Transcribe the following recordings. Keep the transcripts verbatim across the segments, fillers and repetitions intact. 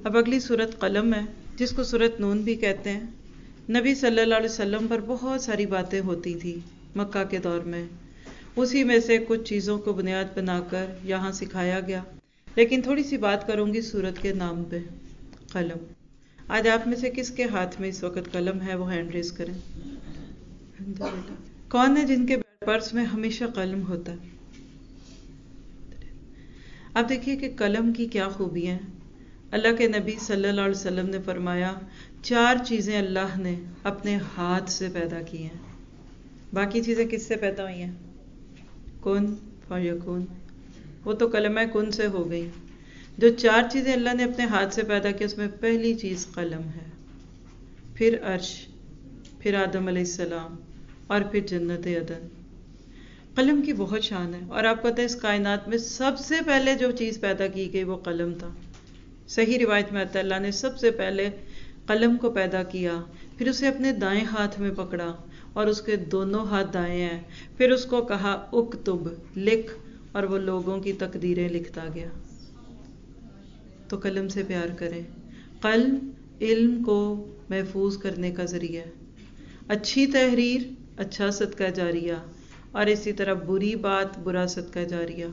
اب اگلی صورت قلم ہے، جس کو صورت نون بھی کہتے ہیں۔ نبی صلی اللہ علیہ وسلم پر بہت ساری باتیں ہوتی تھی مکہ کے دور میں، اسی میں سے کچھ چیزوں کو بنیاد بنا کر یہاں سکھایا گیا، لیکن تھوڑی سی بات کروں گی صورت کے نام پہ، قلم۔ آج آپ میں سے کس کے ہاتھ میں اس وقت قلم ہے؟ وہ ہینڈ ریز کریں۔ کون ہے جن کے پرس میں ہمیشہ قلم ہوتا ہے؟ اب دیکھیے کہ قلم کی کیا خوبی ہے۔ اللہ کے نبی صلی اللہ علیہ وسلم نے فرمایا چار چیزیں اللہ نے اپنے ہاتھ سے پیدا کی ہیں، باقی چیزیں کس سے پیدا ہوئی ہیں؟ کن فیکون، وہ تو کلمہ کن سے ہو گئی۔ جو چار چیزیں اللہ نے اپنے ہاتھ سے پیدا کی اس میں پہلی چیز قلم ہے، پھر عرش، پھر آدم علیہ السلام، اور پھر جنت عدن۔ قلم کی بہت شان ہے، اور آپ کو پتہ ہے اس کائنات میں سب سے پہلے جو چیز پیدا کی گئی وہ قلم تھا۔ صحیح روایت میں آتا ہے اللہ نے سب سے پہلے قلم کو پیدا کیا، پھر اسے اپنے دائیں ہاتھ میں پکڑا اور اس کے دونوں ہاتھ دائیں ہیں، پھر اس کو کہا اکتب، لکھ، اور وہ لوگوں کی تقدیریں لکھتا گیا۔ تو قلم سے پیار کریں۔ قلم علم کو محفوظ کرنے کا ذریعہ ہے، اچھی تحریر اچھا صدقہ جاریہ، اور اسی طرح بری بات برا صدقہ جاریہ۔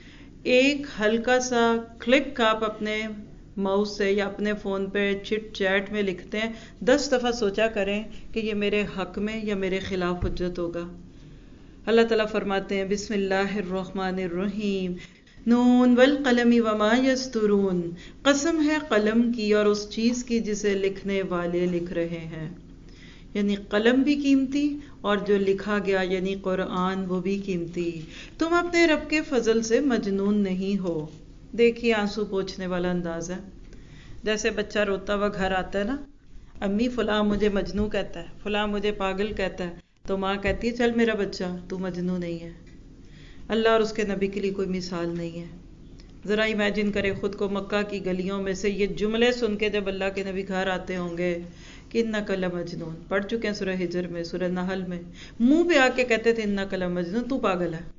ایک ہلکا سا کلک آپ اپنے ماؤس سے یا اپنے فون پہ چٹ چیٹ میں لکھتے ہیں، دس دفعہ سوچا کریں کہ یہ میرے حق میں یا میرے خلاف حجت ہوگا۔ اللہ تعالیٰ فرماتے ہیں بسم اللہ الرحمن الرحیم، نون والقلم وما یسطرون، قسم ہے قلم کی اور اس چیز کی جسے لکھنے والے لکھ رہے ہیں۔ یعنی قلم بھی قیمتی اور جو لکھا گیا یعنی قرآن وہ بھی قیمتی۔ تم اپنے رب کے فضل سے مجنون نہیں ہو۔ دیکھیے آنسو پوچھنے والا انداز ہے، جیسے بچہ روتا ہوا گھر آتا ہے نا، امی فلاں مجھے مجنون کہتا ہے، فلاں مجھے پاگل کہتا ہے، تو ماں کہتی ہے چل میرا بچہ تو مجنون نہیں ہے۔ اللہ اور اس کے نبی کے لیے کوئی مثال نہیں ہے۔ ذرا امیجن کرے خود کو مکہ کی گلیوں میں سے یہ جملے سن کے جب اللہ کے نبی گھر آتے ہوں گے کہ انک لمجنون، پڑھ چکے ہیں سورہ ہجر میں، سورہ نحل میں، منہ پہ آ کے کہتے تھے انک لمجنون، تو پاگل ہے۔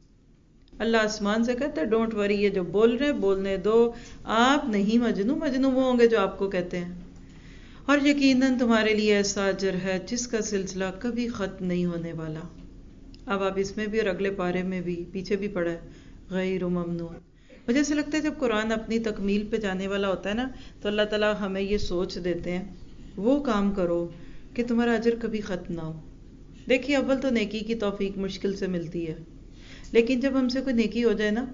اللہ آسمان سے کہتا ہے ڈونٹ وری، یہ جو بول رہے بولنے دو، آپ نہیں مجنون، مجنون وہ ہوں گے جو آپ کو کہتے ہیں۔ اور یقیناً تمہارے لیے ایسا اجر ہے جس کا سلسلہ کبھی ختم نہیں ہونے والا۔ اب آپ اس میں بھی اور اگلے پارے میں بھی پیچھے بھی پڑھا ہے غیر ممنون۔ مجھے ایسا لگتا ہے جب قرآن اپنی تکمیل پہ جانے والا ہوتا ہے نا تو اللہ تعالیٰ ہمیں یہ سوچ دیتے ہیں وہ کام کرو کہ تمہارا اجر کبھی ختم نہ ہو۔ دیکھیے اول تو نیکی کی توفیق مشکل سے ملتی ہے، لیکن جب ہم سے کوئی نیکی ہو جائے نا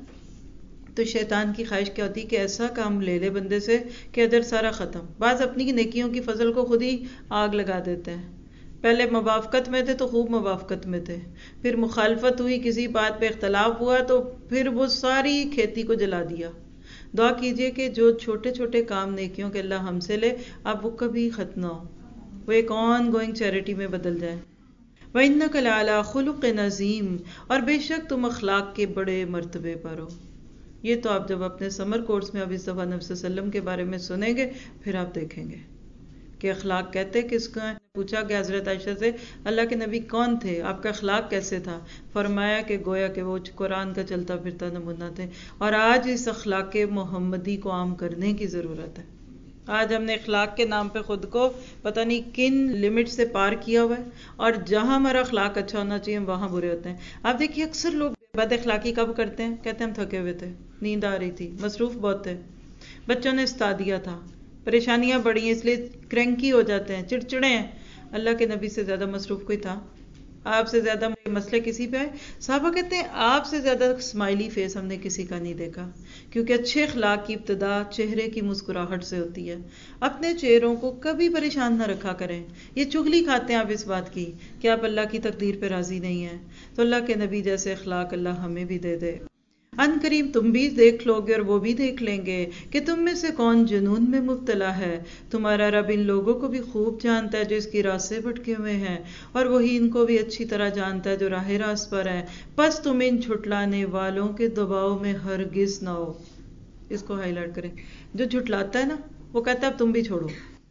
تو شیطان کی خواہش کیا ہوتی ہے کہ ایسا کام لے لے بندے سے کہ اجر سارا ختم۔ بعض اپنی نیکیوں کی فضل کو خود ہی آگ لگا دیتے ہیں۔ پہلے موافقت میں تھے تو خوب موافقت میں تھے، پھر مخالفت ہوئی، کسی بات پہ اختلاف ہوا تو پھر وہ ساری کھیتی کو جلا دیا۔ دعا کیجئے کہ جو چھوٹے چھوٹے کام نیکیوں کے اللہ ہم سے لے اب وہ کبھی ختم نہ ہو، وہ ایک آن گوئنگ چیریٹی میں بدل جائے۔ وَإِنَّكَ لَعَلَىٰ خُلُقٍ عَظِيمٍ، اور بے شک تم اخلاق کے بڑے مرتبے پر ہو۔ یہ تو آپ جب اپنے سمر کورس میں اب اس دفعہ نبی صلی اللہ علیہ وسلم کے بارے میں سنیں گے پھر آپ دیکھیں گے کہ اخلاق کہتے کس کا ہے۔ پوچھا کہ حضرت عائشہ سے اللہ کے نبی کون تھے، آپ کا اخلاق کیسے تھا؟ فرمایا کہ گویا کہ وہ قرآن کا چلتا پھرتا نمونہ تھے۔ اور آج اس اخلاق محمدی کو عام کرنے کی ضرورت ہے۔ آج ہم نے اخلاق کے نام پہ خود کو پتہ نہیں کن لمٹ سے پار کیا ہوا ہے، اور جہاں ہمارا اخلاق اچھا ہونا چاہیے وہاں برے ہوتے ہیں۔ آپ دیکھیے اکثر لوگ بد اخلاقی کب کرتے ہیں؟ کہتے ہیں ہم تھکے ہوئے تھے، نیند آ رہی تھی، مصروف بہت تھے، بچوں نے ستا دیا تھا، پریشانیاں بڑی ہیں اس لیے کرینکی ہو جاتے ہیں، چڑچڑے ہیں۔ اللہ کے نبی سے زیادہ مصروف کوئی تھا؟ آپ سے زیادہ مسئلے کسی پہ آئے؟ صحابہ کہتے ہیں آپ سے زیادہ اسمائلی فیس ہم نے کسی کا نہیں دیکھا، کیونکہ اچھے اخلاق کی ابتدا چہرے کی مسکراہٹ سے ہوتی ہے۔ اپنے چہروں کو کبھی پریشان نہ رکھا کریں۔ یہ چغلی کھاتے ہیں آپ اس بات کی کہ آپ اللہ کی تقدیر پہ راضی نہیں ہیں، تو اللہ کے نبی جیسے اخلاق اللہ ہمیں بھی دے دے۔ ان قریب تم بھی دیکھ لو گے اور وہ بھی دیکھ لیں گے کہ تم میں سے کون جنون میں مبتلا ہے۔ تمہارا رب ان لوگوں کو بھی خوب جانتا ہے جو اس کی راہ سے بھٹکے ہوئے ہیں، اور وہی ان کو بھی اچھی طرح جانتا ہے جو راہ راست پر ہیں۔ پس تم ان جھٹلانے والوں کے دباؤ میں ہرگز نہ ہو۔ اس کو ہائی لائٹ کریں۔ جو جھٹلاتا ہے نا وہ کہتا ہے اب تم بھی چھوڑو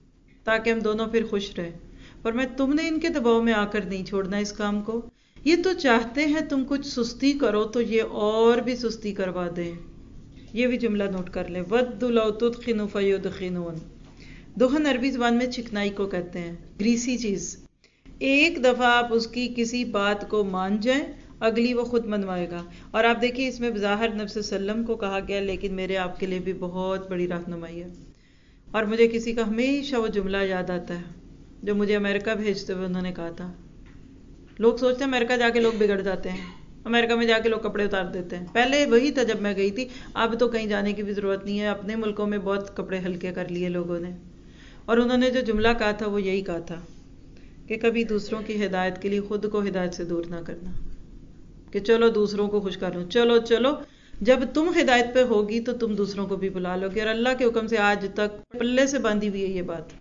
تاکہ ہم دونوں پھر خوش رہیں، پر میں تم نے ان کے دباؤ میں آ کر نہیں چھوڑنا اس کام کو۔ یہ تو چاہتے ہیں تم کچھ سستی کرو تو یہ اور بھی سستی کروا دیں۔ یہ بھی جملہ نوٹ کر لیں، وَدُّ لَوْ تُدْخِنُ فَيُدْخِنُونَ۔ دہن عربی زبان میں چکنائی کو کہتے ہیں، گریسی چیز۔ ایک دفعہ آپ اس کی کسی بات کو مان جائیں، اگلی وہ خود منوائے گا۔ اور آپ دیکھیے اس میں بظاہر نبی صلی اللہ علیہ وسلم کو کہا گیا، لیکن میرے آپ کے لیے بھی بہت بڑی رہنمائی ہے۔ اور مجھے کسی کا ہمیشہ وہ جملہ یاد آتا ہے جو مجھے امریکہ بھیجتے ہوئے انہوں نے کہا تھا۔ لوگ سوچتے ہیں امریکہ جا کے لوگ بگڑ جاتے ہیں، امریکہ میں جا کے لوگ کپڑے اتار دیتے ہیں۔ پہلے وہی تھا جب میں گئی تھی، اب تو کہیں جانے کی بھی ضرورت نہیں ہے، اپنے ملکوں میں بہت کپڑے ہلکے کر لیے لوگوں نے۔ اور انہوں نے جو جملہ کہا تھا وہ یہی کہا تھا کہ کبھی دوسروں کی ہدایت کے لیے خود کو ہدایت سے دور نہ کرنا، کہ چلو دوسروں کو خوش کروں، چلو چلو جب تم ہدایت پہ ہوگی تو تم دوسروں کو بھی بلا لو گے۔ اور اللہ کے حکم سے آج تک پلے سے باندھی ہوئی ہے یہ بات،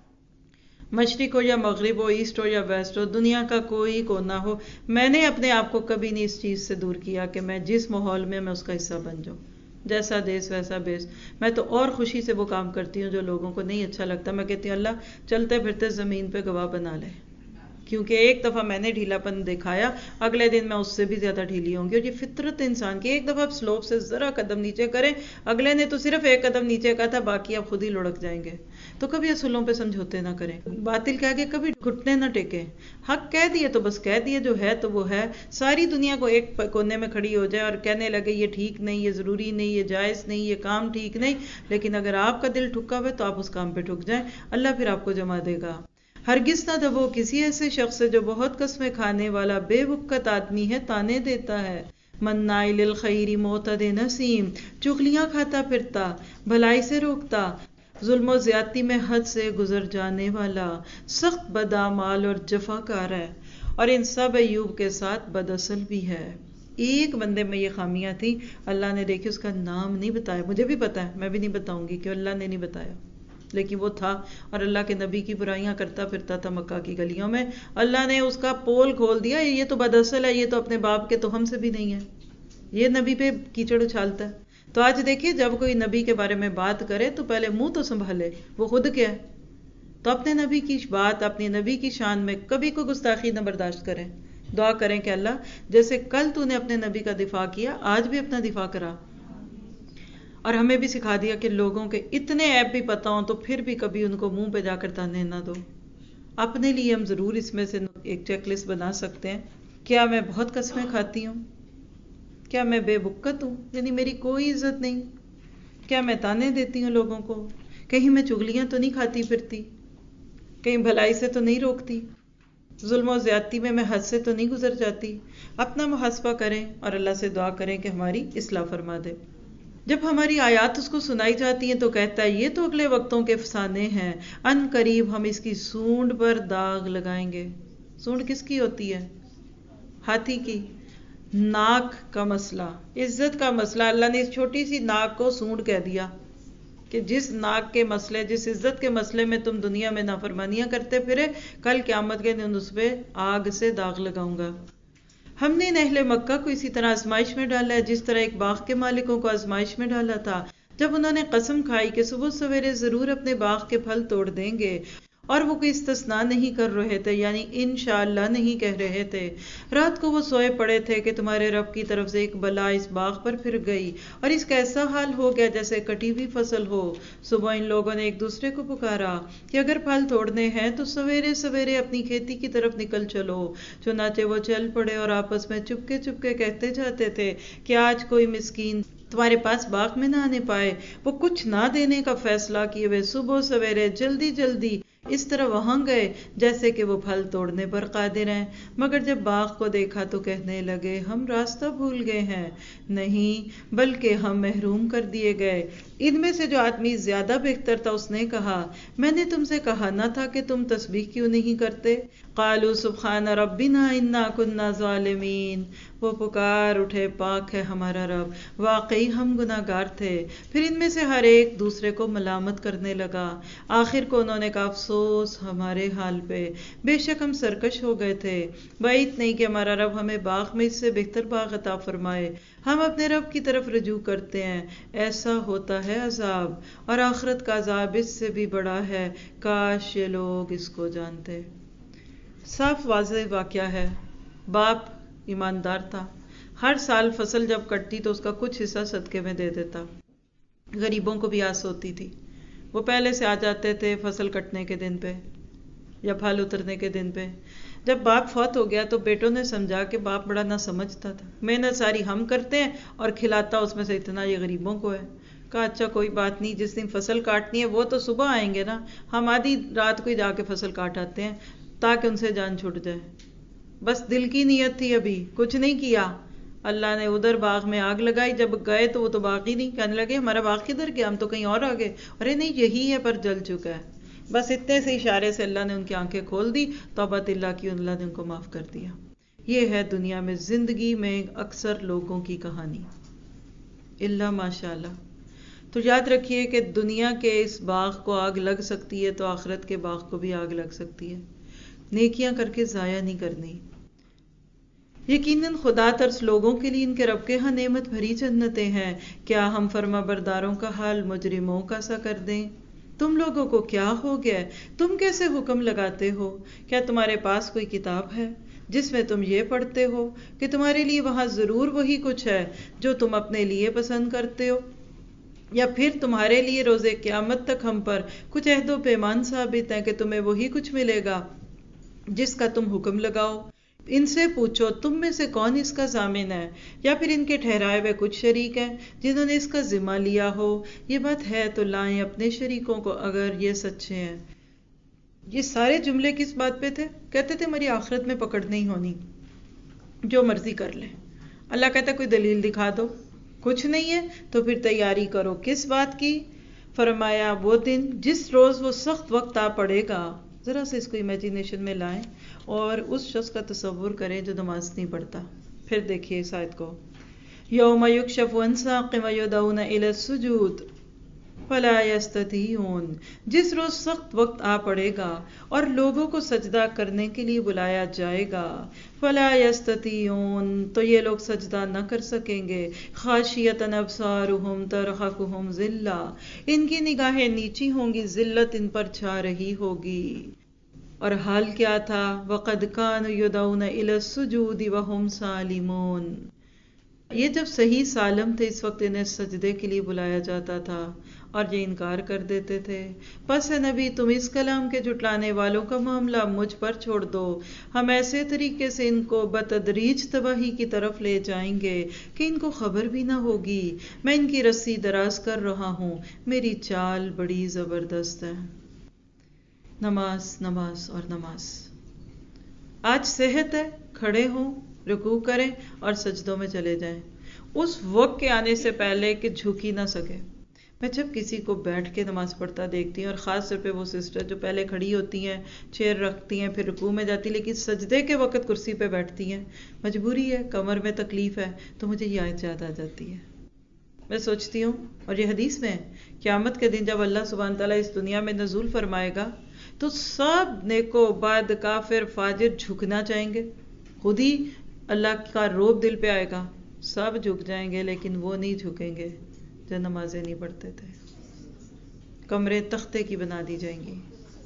مشرق ہو یا مغرب ہو، ایسٹ ہو یا ویسٹ ہو، دنیا کا کوئی کونا ہو، میں نے اپنے آپ کو کبھی نہیں اس چیز سے دور کیا کہ میں جس ماحول میں میں اس کا حصہ بن جاؤں، جیسا دیس ویسا بیس۔ میں تو اور خوشی سے وہ کام کرتی ہوں جو لوگوں کو نہیں اچھا لگتا، میں کہتی ہوں اللہ چلتے پھرتے زمین پہ گواہ بنا لے، کیونکہ ایک دفعہ میں نے ڈھیلا پن دکھایا، اگلے دن میں اس سے بھی زیادہ ڈھیلی ہوں گی۔ اور یہ فطرت انسان کی، ایک دفعہ آپ سلوپ سے ذرا قدم نیچے کریں، اگلے نے تو صرف ایک قدم نیچے کہا تھا، باقی آپ خود ہی لڑک جائیں گے۔ تو کبھی اصولوں پہ سمجھوتے نہ کریں، باطل کہہ کے کبھی گھٹنے نہ ٹیکیں، حق کہہ دیے تو بس کہہ دیے، جو ہے تو وہ ہے۔ ساری دنیا کو ایک کونے میں کھڑی ہو جائے اور کہنے لگے یہ ٹھیک نہیں، یہ ضروری نہیں، یہ جائز نہیں، یہ کام ٹھیک نہیں، لیکن اگر آپ کا دل ٹھکا ہوا ہے تو آپ اس کام پہ ٹھک جائیں، اللہ پھر آپ کو جما دے گا۔ ہرگز نہ دبو کسی ایسے شخص سے جو بہت قسمیں کھانے والا بے وقت آدمی ہے، تانے دیتا ہے، مناع للخیر معتد نسیم، چغلیاں کھاتا پھرتا، بھلائی سے روکتا، ظلم و زیادتی میں حد سے گزر جانے والا، سخت بدعمال اور جفا کار ہے، اور ان سب ایوب کے ساتھ بداصل بھی ہے۔ ایک بندے میں یہ خامیاں تھی، اللہ نے دیکھی اس کا نام نہیں بتایا، مجھے بھی پتا ہے، میں بھی نہیں بتاؤں گی کہ اللہ نے نہیں بتایا، لیکن وہ تھا اور اللہ کے نبی کی برائیاں کرتا پھرتا تھا مکہ کی گلیوں میں۔ اللہ نے اس کا پول کھول دیا، یہ تو بداصل ہے، یہ تو اپنے باپ کے توہم سے بھی نہیں ہے، یہ نبی پہ کیچڑ اچھالتا ہے۔ تو آج دیکھیے جب کوئی نبی کے بارے میں بات کرے تو پہلے منہ تو سنبھالے، وہ خود کیا ہے، تو اپنے نبی کی بات، اپنی نبی کی شان میں کبھی کوئی گستاخی نہ برداشت کریں۔ دعا کریں کہ اللہ جیسے کل تو نے اپنے نبی کا دفاع کیا، آج بھی اپنا دفاع کرا۔ اور ہمیں بھی سکھا دیا کہ لوگوں کے اتنے عیب بھی پتہ ہوں تو پھر بھی کبھی ان کو منہ پہ جا کر تانے نہ دو۔ اپنے لیے ہم ضرور اس میں سے ایک چیک لسٹ بنا سکتے ہیں، کیا میں بہت قسمیں کھاتی ہوں؟ کیا میں بے وقت ہوں، یعنی میری کوئی عزت نہیں؟ کیا میں تانے دیتی ہوں لوگوں کو؟ کہیں میں چغلیاں تو نہیں کھاتی پھرتی؟ کہیں بھلائی سے تو نہیں روکتی؟ ظلم و زیادتی میں میں حد سے تو نہیں گزر جاتی؟ اپنا محاسبہ کریں اور اللہ سے دعا کریں کہ ہماری اصلاح فرما دے۔ جب ہماری آیات اس کو سنائی جاتی ہیں تو کہتا ہے یہ تو اگلے وقتوں کے افسانے ہیں، ان قریب ہم اس کی سونڈ پر داغ لگائیں گے۔ سونڈ کس کی ہوتی ہے؟ ہاتھی کی۔ ناک کا مسئلہ، عزت کا مسئلہ، اللہ نے اس چھوٹی سی ناک کو سونڈ کہہ دیا کہ جس ناک کے مسئلے، جس عزت کے مسئلے میں تم دنیا میں نافرمانیاں کرتے پھرے، کل قیامت کے دن اس پہ آگ سے داغ لگاؤں گا۔ ہم نے اہل مکہ کو اسی طرح آزمائش میں ڈالا ہے جس طرح ایک باغ کے مالکوں کو آزمائش میں ڈالا تھا، جب انہوں نے قسم کھائی کہ صبح سویرے ضرور اپنے باغ کے پھل توڑ دیں گے، اور وہ کوئی استثناء نہیں کر رہے تھے، یعنی انشاءاللہ نہیں کہہ رہے تھے۔ رات کو وہ سوئے پڑے تھے کہ تمہارے رب کی طرف سے ایک بلا اس باغ پر پھر گئی، اور اس کا ایسا حال ہو گیا جیسے کٹی ہوئی فصل ہو۔ صبح ان لوگوں نے ایک دوسرے کو پکارا کہ اگر پھل توڑنے ہیں تو سویرے سویرے اپنی کھیتی کی طرف نکل چلو۔ چنانچہ وہ چل پڑے اور آپس میں چپکے چپکے کہتے جاتے تھے کہ آج کوئی مسکین تمہارے پاس باغ میں نہ آنے پائے۔ وہ کچھ نہ دینے کا فیصلہ کیے ہوئے صبح سویرے جلدی جلدی اس طرح وہاں گئے جیسے کہ وہ پھل توڑنے پر قادر ہیں، مگر جب باغ کو دیکھا تو کہنے لگے ہم راستہ بھول گئے ہیں، نہیں بلکہ ہم محروم کر دیے گئے۔ ان میں سے جو آدمی زیادہ بہتر تھا اس نے کہا میں نے تم سے کہا نہ تھا کہ تم تسبیح کیوں نہیں کرتے؟ قالوا سبحان ربنا انا كنا ظالمین، وہ پکار اٹھے پاک ہے ہمارا رب، واقعی ہم گناہ گار تھے۔ پھر ان میں سے ہر ایک دوسرے کو ملامت کرنے لگا، آخر کو انہوں نے کہا افسوس ہمارے حال پہ، بے شک ہم سرکش ہو گئے تھے، بعید نہیں کہ ہمارا رب ہمیں باغ میں اس سے بہتر باغ عطا فرمائے۔ ہم اپنے رب کی طرف رجوع کرتے ہیں، ایسا ہوتا ہے عذاب، اور آخرت کا عذاب اس سے بھی بڑا ہے، کاش یہ لوگ اس کو جانتے۔ صاف واضح واقعہ ہے، باپ ایماندار تھا، ہر سال فصل جب کٹتی تو اس کا کچھ حصہ صدقے میں دے دیتا، غریبوں کو بھی آس ہوتی تھی، وہ پہلے سے آ جاتے تھے فصل کٹنے کے دن پہ یا پھل اترنے کے دن پہ۔ جب باپ فوت ہو گیا تو بیٹوں نے سمجھا کہ باپ بڑا نہ سمجھتا تھا، محنت ساری ہم کرتے ہیں اور کھلاتا اس میں سے اتنا یہ غریبوں کو ہے۔ کہا اچھا کوئی بات نہیں، جس دن فصل کاٹنی ہے وہ تو صبح آئیں گے نا، ہم آدھی رات کو ہی جا کے فصل کاٹ آتے ہیں تاکہ ان سے جان چھٹ جائے۔ بس دل کی نیت تھی، ابھی کچھ نہیں کیا۔ اللہ نے ادھر باغ میں آگ لگائی، جب گئے تو وہ تو باغ ہی نہیں، کہنے لگے ہمارا باغ کدھر گیا، ہم تو کہیں اور آ گئے۔ ارے نہیں یہی ہے پر جل چکا ہے۔ بس اتنے سے اشارے سے اللہ نے ان کی آنکھیں کھول دی، توبہ اللہ کی، اللہ نے ان کو معاف کر دیا۔ یہ ہے دنیا میں زندگی میں اکثر لوگوں کی کہانی، اللہ ماشاء اللہ۔ تو یاد رکھیے کہ دنیا کے اس باغ کو آگ لگ سکتی ہے تو آخرت کے باغ کو بھی آگ لگ سکتی ہے، نیکیاں کر کے ضائع نہیں کرنی۔ یقیناً خدا ترس لوگوں کے لیے ان کے رب کے ہاں نعمت بھری جنتیں ہیں، کیا ہم فرما برداروں کا حال مجرموں کا سا کر دیں؟ تم لوگوں کو کیا ہو گیا، تم کیسے حکم لگاتے ہو؟ کیا تمہارے پاس کوئی کتاب ہے جس میں تم یہ پڑھتے ہو کہ تمہارے لیے وہاں ضرور وہی کچھ ہے جو تم اپنے لیے پسند کرتے ہو، یا پھر تمہارے لیے روز قیامت تک ہم پر کچھ عہد و پیمان ثابت ہے کہ تمہیں وہی کچھ ملے گا جس کا تم حکم لگاؤ؟ ان سے پوچھو تم میں سے کون اس کا ضامن ہے، یا پھر ان کے ٹھہرائے ہوئے کچھ شریک ہیں جنہوں نے اس کا ذمہ لیا ہو؟ یہ بات ہے تو لائیں اپنے شریکوں کو اگر یہ سچے ہیں۔ یہ سارے جملے کس بات پہ تھے؟ کہتے تھے ہماری آخرت میں پکڑ نہیں ہونی، جو مرضی کر لیں۔ اللہ کہتا ہے کوئی دلیل دکھا دو، کچھ نہیں ہے تو پھر تیاری کرو کس بات کی؟ فرمایا وہ دن جس روز وہ سخت وقت آ پڑے گا۔ ذرا سے اس کو امیجینیشن میں لائیں اور اس شخص کا تصور کریں جو نماز نہیں پڑھتا۔ پھر دیکھیے اس آیت کو، یوم یکشف عن ساق ویدعون الی السجود فلا یستطیعون، جس روز سخت وقت آ پڑے گا اور لوگوں کو سجدہ کرنے کے لیے بلایا جائے گا، فلا یستطیعون، تو یہ لوگ سجدہ نہ کر سکیں گے، خاشیۃ ابصارہم ترہقہم ذلہ، ان کی نگاہیں نیچی ہوں گی، ذلت ان پر چھا رہی ہوگی۔ اور حال کیا تھا؟ وَقَدْ كَانُوا يُدْعَوْنَ إِلَى السُّجُودِ وَهُمْ سَالِمُونَ، یہ جب صحیح سالم تھے اس وقت انہیں سجدے کے لیے بلایا جاتا تھا اور یہ انکار کر دیتے تھے۔ پس اے نبی تم اس کلام کے جھٹلانے والوں کا معاملہ مجھ پر چھوڑ دو، ہم ایسے طریقے سے ان کو بتدریج تباہی کی طرف لے جائیں گے کہ ان کو خبر بھی نہ ہوگی۔ میں ان کی رسی دراز کر رہا ہوں، میری چال بڑی زبردست ہے۔ نماز نماز اور نماز۔ آج صحت ہے، کھڑے ہوں، رکوع کریں اور سجدوں میں چلے جائیں، اس وقت کے آنے سے پہلے کہ جھک ہی نہ سکے۔ میں جب کسی کو بیٹھ کے نماز پڑھتا دیکھتی ہوں، اور خاص طور پہ وہ سسٹر جو پہلے کھڑی ہوتی ہیں، چیئر رکھتی ہیں، پھر رکوع میں جاتی لیکن سجدے کے وقت کرسی پہ بیٹھتی ہیں، مجبوری ہے، کمر میں تکلیف ہے، تو مجھے یہ آیت یاد آ جاتی ہے۔ میں سوچتی ہوں، اور یہ حدیث میں ہے، قیامت کے دن جب اللہ سبحانہ تعالیٰ اس دنیا میں نزول فرمائے گا تو سب نیکو بد کافر فاجر جھکنا چاہیں گے، خود ہی اللہ کا روب دل پہ آئے گا، سب جھک جائیں گے لیکن وہ نہیں جھکیں گے جو نمازیں نہیں پڑھتے تھے، کمرے تختے کی بنا دی جائیں گی۔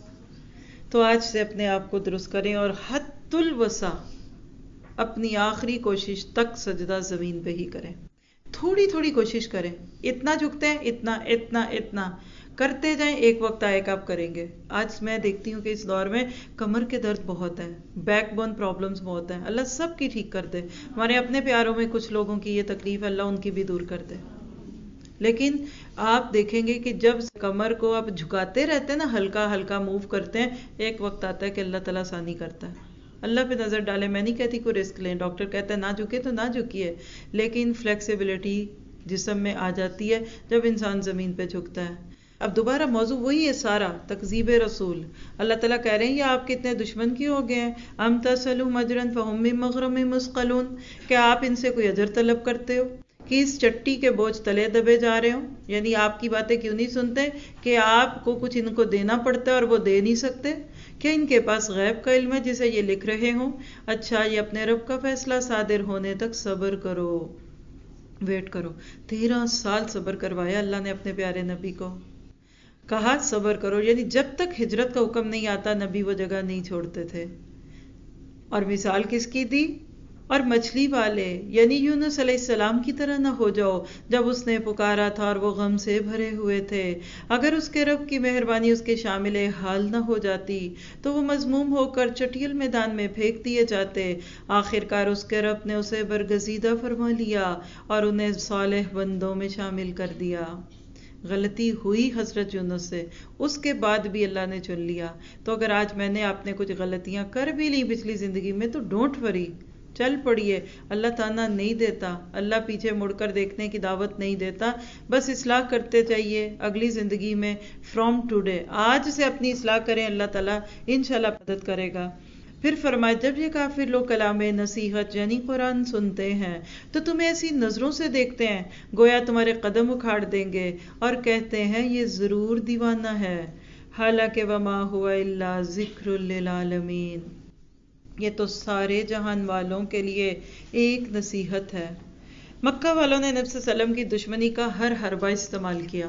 تو آج سے اپنے آپ کو درست کریں اور حد الوسع اپنی آخری کوشش تک سجدہ زمین پہ ہی کریں، تھوڑی تھوڑی کوشش کریں، اتنا جھکتے ہیں، اتنا اتنا اتنا کرتے جائیں، ایک وقت آئے گا آپ کریں گے۔ آج میں دیکھتی ہوں کہ اس دور میں کمر کے درد بہت ہیں، بیک بون پرابلمز بہت ہیں، اللہ سب کی ٹھیک کر دے، ہمارے اپنے پیاروں میں کچھ لوگوں کی یہ تکلیف، اللہ ان کی بھی دور کر دے۔ لیکن آپ دیکھیں گے کہ جب کمر کو آپ جھکاتے رہتے ہیں نا، ہلکا ہلکا موو کرتے ہیں، ایک وقت آتا ہے کہ اللہ تعالیٰ آسانی کرتا ہے۔ اللہ پہ نظر ڈالیں، میں نہیں کہتی کوئی رسک لیں، ڈاکٹر کہتا ہے نہ جھکے تو نہ جھکیے، لیکن فلیکسیبلٹی جسم میں آ جاتی ہے جب انسان زمین پہ جھکتا ہے۔ اب دوبارہ موضوع وہی ہے سارا، تکذیب رسول۔ اللہ تعالیٰ کہہ رہے ہیں یہ آپ کتنے دشمن کی ہو گئے ہیں، ام تسلوا اجرا فهم من مغرم مثقلون، کیا آپ ان سے کوئی اجر طلب کرتے ہو کہ اس چٹی کے بوجھ تلے دبے جا رہے ہوں؟ یعنی آپ کی باتیں کیوں نہیں سنتے کہ آپ کو کچھ ان کو دینا پڑتا ہے اور وہ دے نہیں سکتے؟ کیا ان کے پاس غیب کا علم ہے جسے یہ لکھ رہے ہوں؟ اچھا یہ اپنے رب کا فیصلہ صادر ہونے تک صبر کرو، ویٹ کرو۔ تیرہ سال صبر کروایا اللہ نے اپنے پیارے نبی کو، کہا صبر کرو، یعنی جب تک ہجرت کا حکم نہیں آتا نبی وہ جگہ نہیں چھوڑتے تھے۔ اور مثال کس کی دی؟ اور مچھلی والے یعنی یونس علیہ السلام کی طرح نہ ہو جاؤ جب اس نے پکارا تھا اور وہ غم سے بھرے ہوئے تھے. اگر اس کے رب کی مہربانی اس کے شامل حال نہ ہو جاتی تو وہ مذموم ہو کر چٹیل میدان میں پھینک دیے جاتے. آخر کار اس کے رب نے اسے برگزیدہ فرما لیا اور انہیں صالح بندوں میں شامل کر دیا. غلطی ہوئی حضرت یونس سے، اس کے بعد بھی اللہ نے چن لیا. تو اگر آج میں نے آپ نے کچھ غلطیاں کر بھی لی پچھلی زندگی میں تو ڈونٹ وری، چل پڑیے. اللہ تعالیٰ نہیں دیتا، اللہ پیچھے مڑ کر دیکھنے کی دعوت نہیں دیتا. بس اصلاح کرتے جائیے اگلی زندگی میں. فرام ٹوڈے، آج سے اپنی اصلاح کریں، اللہ تعالیٰ انشاءاللہ مدد کرے گا. پھر فرمایا جب یہ کافر لوگ کلام نصیحت یعنی قرآن سنتے ہیں تو تمہیں ایسی نظروں سے دیکھتے ہیں گویا تمہارے قدم اکھاڑ دیں گے اور کہتے ہیں یہ ضرور دیوانہ ہے، حالانکہ وما ہوا الا ذکر للعالمین، یہ تو سارے جہان والوں کے لیے ایک نصیحت ہے. مکہ والوں نے نبی صلی اللہ علیہ وسلم کی دشمنی کا ہر حربہ استعمال کیا،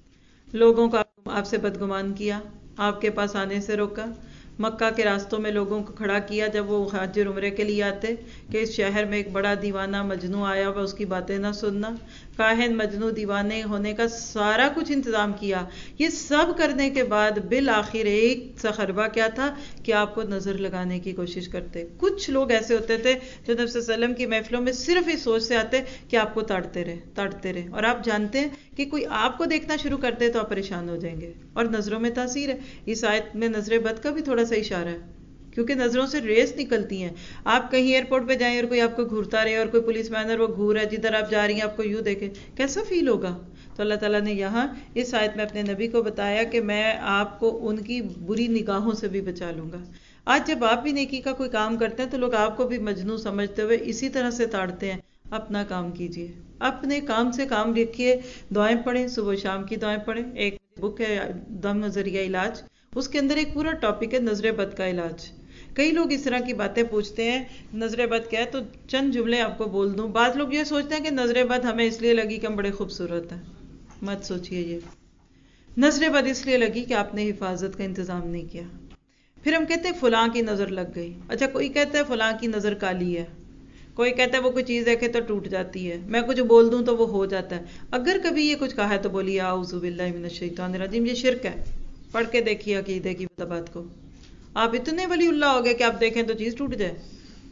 لوگوں کو آپ سے بدگمان کیا، آپ کے پاس آنے سے روکا، مکہ کے راستوں میں لوگوں کو کھڑا کیا جب وہ حج اور عمرے کے لیے آتے کہ اس شہر میں ایک بڑا دیوانہ مجنوں آیا ہوا، اس کی باتیں نہ سننا. کاہن مجنوں دیوانے ہونے کا سارا کچھ انتظام کیا. یہ سب کرنے کے بعد بالآخر ایک سا حربہ کیا تھا کہ آپ کو نظر لگانے کی کوشش کرتے. کچھ لوگ ایسے ہوتے تھے جو نبی صلی اللہ علیہ وسلم کی محفلوں میں صرف اس سوچ سے آتے کہ آپ کو تاڑتے رہے تاڑتے رہے اور آپ جانتے ہیں کہ کوئی آپ کو دیکھنا شروع کر دے تو آپ پریشان ہو جائیں گے. اور نظروں میں تاثیر ہے. اس آیت میں نظر بد کا بھی تھوڑا سا اشارہ ہے کیونکہ نظروں سے ریس نکلتی ہیں. آپ کہیں ایئرپورٹ پہ جائیں اور کوئی آپ کو گھورتا رہے اور کوئی پولیس مینر وہ گھور ہے جدھر آپ جا رہی ہیں آپ کو یوں دیکھے، کیسا فیل ہوگا؟ تو اللہ تعالیٰ نے یہاں اس آیت میں اپنے نبی کو بتایا کہ میں آپ کو ان کی بری نگاہوں سے بھی بچا لوں گا. آج جب آپ بھی نیکی کا کوئی کام کرتے ہیں تو لوگ آپ کو بھی مجنون سمجھتے ہوئے اسی طرح سے تاڑتے ہیں. اپنا کام کیجئے، اپنے کام سے کام رکھیے، دعائیں پڑھیں، صبح شام کی دعائیں پڑھیں. ایک بک ہے دم ذریعہ علاج، اس کے اندر ایک پورا ٹاپک ہے نظر بد کا علاج. کئی لوگ اس طرح کی باتیں پوچھتے ہیں نظر بد کیا ہے، تو چند جملے آپ کو بول دوں. بعض لوگ یہ سوچتے ہیں کہ نظر بد ہمیں اس لیے لگی کہ ہم بڑے خوبصورت ہیں. مت سوچئے. یہ نظر بد اس لیے لگی کہ آپ نے حفاظت کا انتظام نہیں کیا. پھر ہم کہتے ہیں فلاں کی نظر لگ گئی. اچھا، کوئی کہتا ہے فلاں کی نظر کالی ہے، کوئی کہتا ہے وہ کوئی چیز دیکھے تو ٹوٹ جاتی ہے، میں کچھ بول دوں تو وہ ہو جاتا ہے. اگر کبھی یہ کچھ کہا ہے تو بولیے اعوذ باللہ من الشیطان الرجیم، یہ شرک ہے. پڑھ کے دیکھیے عقیدے کی بات کو. آپ اتنے ولی اللہ ہو گئے کہ آپ دیکھیں تو چیز ٹوٹ جائے.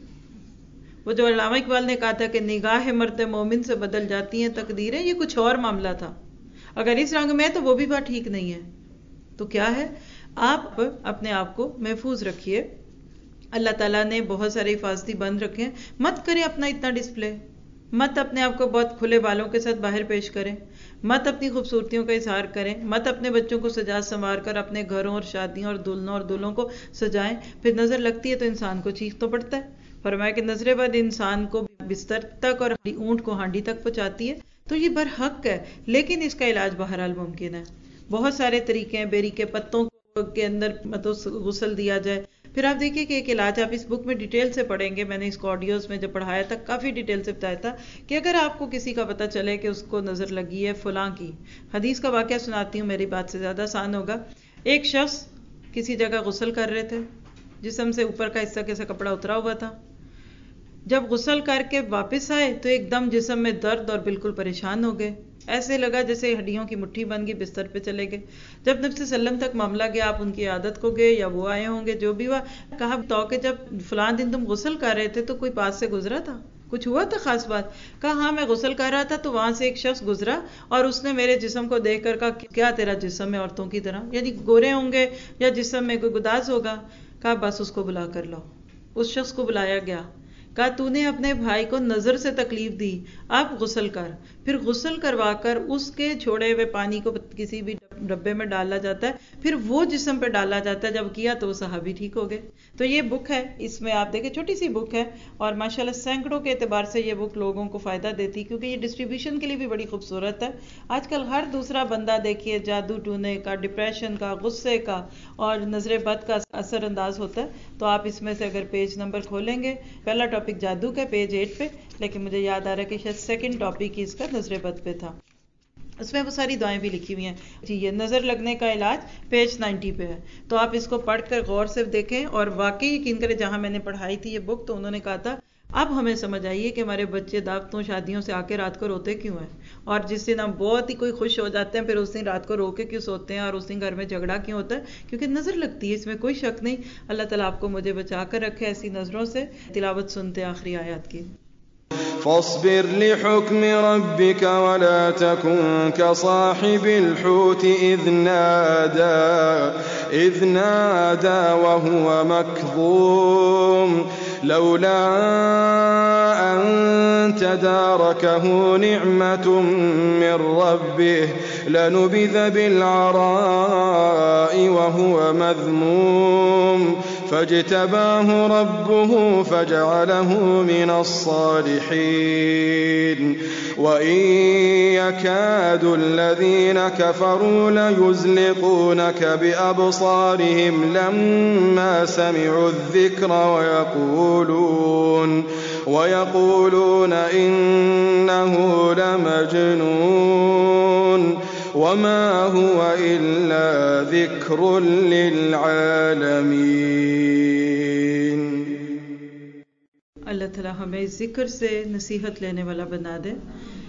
وہ جو علامہ اقبال نے کہا تھا کہ نگاہ مرد مومن سے بدل جاتی ہیں تقدیریں، یہ کچھ اور معاملہ تھا. اگر اس رنگ میں ہے تو وہ بھی بات ٹھیک نہیں ہے. تو کیا ہے، آپ اپنے آپ کو محفوظ رکھیے. اللہ تعالیٰ نے بہت سارے حفاظتی بند رکھے ہیں. مت کریں اپنا اتنا ڈسپلے، مت اپنے آپ کو بہت کھلے بالوں کے ساتھ باہر پیش کریں، مت اپنی خوبصورتیوں کا اظہار کریں، مت اپنے بچوں کو سجا سنوار کر اپنے گھروں اور شادیوں اور دلہنوں اور دلہوں کو سجائیں. پھر نظر لگتی ہے تو انسان کو چیخ تو پڑتا ہے. فرمایا کہ نظر بد انسان کو بستر تک اور اونٹ کو ہانڈی تک پہنچاتی ہے. تو یہ برحق ہے، لیکن اس کا علاج بہرحال ممکن ہے. بہت سارے طریقے ہیں. بیری کے پتوں کے اندر مطلب غسل دیا جائے. پھر آپ دیکھیے کہ ایک علاج آپ اس بک میں ڈیٹیل سے پڑھیں گے. میں نے اس کو آڈیوز میں جب پڑھایا تھا کافی ڈیٹیل سے بتایا تھا کہ اگر آپ کو کسی کا پتہ چلے کہ اس کو نظر لگی ہے فلاں کی، حدیث کا واقعہ سناتی ہوں، میری بات سے زیادہ آسان ہوگا. ایک شخص کسی جگہ غسل کر رہے تھے، جسم سے اوپر کا حصہ کیسا کپڑا اترا ہوا تھا. جب غسل کر کے واپس آئے تو ایک دم جسم میں درد اور بالکل پریشان ہو گئے. ایسے لگا جیسے ہڈیوں کی مٹھی بن گئی، بستر پہ چلے گئے. جب نبی صلی اللہ علیہ وسلم تک معاملہ گیا، آپ ان کی عادت کو گئے یا وہ آئے ہوں گے، جو بھی ہوا، کہا تو کہ جب فلاں دن تم غسل کر رہے تھے تو کوئی پاس سے گزرا تھا، کچھ ہوا تھا خاص بات؟ کہا ہاں میں غسل کر رہا تھا تو وہاں سے ایک شخص گزرا اور اس نے میرے جسم کو دیکھ کر کہا کیا تیرا جسم ہے عورتوں کی طرح، یعنی گورے ہوں گے یا جسم میں کوئی گداز ہوگا. کہا بس اس کو بلا کر لاؤ. اس شخص کو بلایا گیا. کہا تو نے اپنے بھائی کو نظر سے تکلیف دی، آپ غسل کر. پھر غسل کروا کر اس کے چھوڑے ہوئے پانی کو کسی بھی ڈبے میں ڈالا جاتا ہے، پھر وہ جسم پہ ڈالا جاتا ہے. جب کیا تو وہ صحابی ٹھیک ہو گئے. تو یہ بک ہے، اس میں آپ دیکھیں چھوٹی سی بک ہے اور ماشاءاللہ سینکڑوں کے اعتبار سے یہ بک لوگوں کو فائدہ دیتی کیونکہ یہ ڈسٹریبیوشن کے لیے بھی بڑی خوبصورت ہے. آج کل ہر دوسرا بندہ دیکھیے جادو ٹونے کا، ڈپریشن کا، غصے کا اور نظر بد کا اثر انداز ہوتا ہے. تو آپ اس میں سے اگر پیج نمبر کھولیں گے، پہلا ٹاپک جادو کا پیج ایٹ پہ، لیکن مجھے یاد آ رہا ہے کہ شاید سیکنڈ ٹاپک اس کا نظر بد پہ تھا. اس میں وہ ساری دعائیں بھی لکھی ہوئی ہیں. جی یہ نظر لگنے کا علاج پیج نائنٹی پہ ہے. تو آپ اس کو پڑھ کر غور سے دیکھیں اور واقعی یقین کریں، جہاں میں نے پڑھائی تھی یہ بک تو انہوں نے کہا تھا अब हमें समझ आइए कि हमारे बच्चे दावतों शादियों से आके रात को रोते क्यों हैं, और जिस दिन हम बहुत ही कोई खुश हो जाते हैं फिर उस दिन रात को रो के क्यों सोते हैं, और उस दिन घर में झगड़ा क्यों होता है, क्योंकि नज़र लगती है, इसमें कोई शक नहीं। अल्लाह ताला आपको मुझे बचा कर रखे ऐसी नज़रों से। तिलावत सुनते आखिरी आयत की। فاصبر لحكم ربك ولا تكن كصاحب الحوت إذ نادى إذ نادى وهو مكظوم لولا أن تداركه نعمة من ربه لنبذ بالعراء وهو مذموم فاجتباه ربه فجعله من الصالحين وإن يكاد الذين كفروا ليزلقونك بأبصارهم لما سمعوا الذكر ويقولون ويقولون إنه لمجنون وما هو إلا ذكر للعالمين। अल्लाह ताला हमें ज़िक्र से नसीहत लेने वाला बना दे।